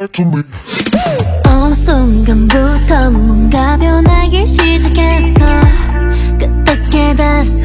어느 순간부터 뭔가 변하기 시작했어. 그때 깨달았어.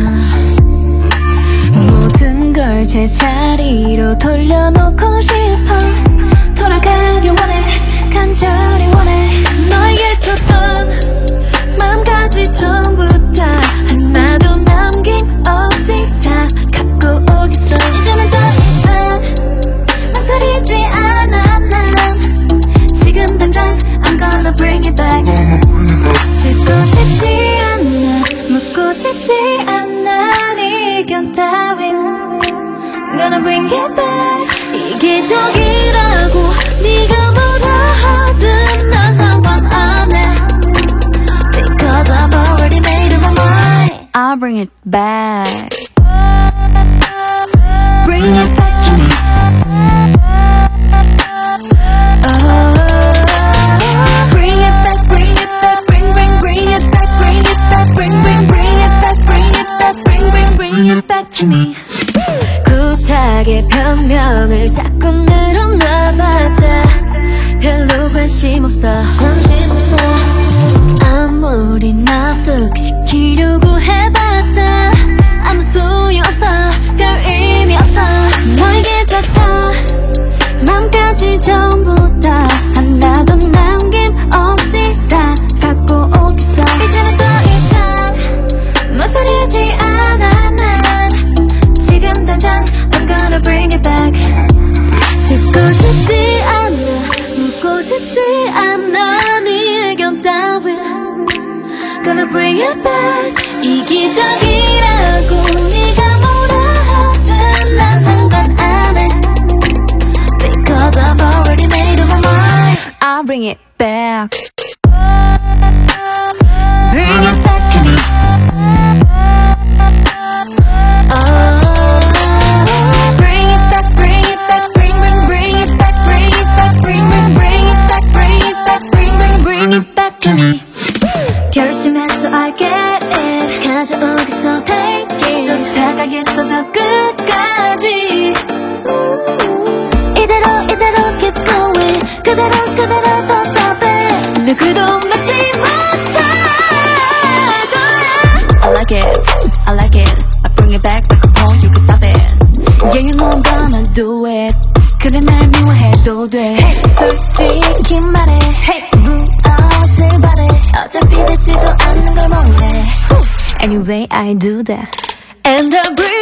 모든 걸 제자리로 돌려놓고 싶어. 돌아가길 원해, 간절히 원해. 너에게 줬던 마음까지 전부 다 하나도 남김없이 다 갖고 오겠어. 이제는 더 이상 망설이지 않아. 난 지금 당장 I'm gonna bring it back. 듣고 싶지 않아, 묻고 싶지 않아. 네 견 따윈 Gonna bring it back. 이기적이라고 네가 뭐라 하든 난 상관 안 해. Because I've already made up my mind. I'll bring it back. Bring it back to me. Bring it back, bring it back, bring it back, bring it back, bring it back, bring it back to me. 구차하게 변명을 자꾸 늘어놔봤자 별로 관심 없어. 아무리 납득시키려고 해봤자 아무 소용없어. 별 의미 없어. 너에게 줬던 맘까지 전부 다 하나도 남김없이 다 갖고 오겠어. 이제는 더 이상 망설이지 않아. 난 지금 당장 I'm gonna bring it back. 듣고 싶지 않아, 묻고 싶지 않아. 네 의견 따윈 Gonna bring it back. 이기적이라고 네가 뭐라 하든 난 상관 안 해. Because I've already made up my mind. I'll bring it back. Bring it back to me. Bring it back, bring it back, bring it back, bring it back, bring it back, bring it back to me. 결심했어, I get it. 가져오겠어, take it. 쫓아가겠어, 저 끝까지. 이대로 keep going. 그대로 don't stop it. 누구도 막지 못하고. I like it, I bring it back upon you can stop it. Yeah, you know I'm gonna do it. 그래 날 미워해도 돼. 솔직히 말해, 무엇을 바래. 어차피 되지도 않는 걸 몰래. Anyway, I do that. And I bring